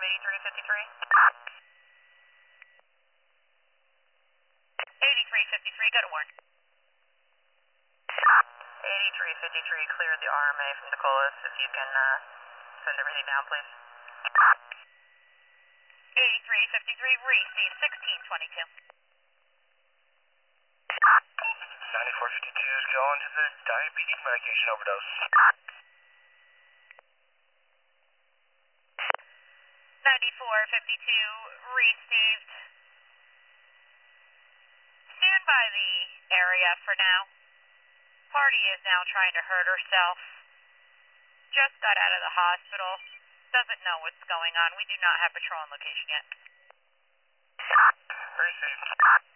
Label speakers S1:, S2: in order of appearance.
S1: 8353. 8353, go to work. 8353, clear the RMA from Nicholas. If you can send everything down, please. 8353, receive 1622.
S2: 9452 is going to the diabetes medication overdose.
S1: 9452, received. Stand by the area for now. Party is now trying to hurt herself. Just got out of the hospital. Doesn't know what's going on. We do not have patrol on location yet.
S2: Received.